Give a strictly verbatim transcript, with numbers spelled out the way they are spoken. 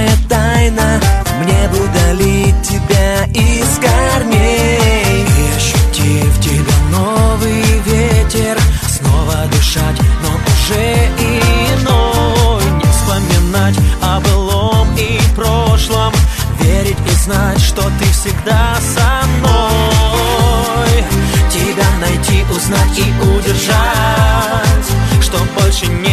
моя тайна, мне бы удалить тебя из корней и ощутив тебя новый ветер, снова дышать, но уже иной. Не вспоминать о былом и прошлом, верить и знать, что ты всегда со мной. Тебя найти, узнать и удержать, что больше не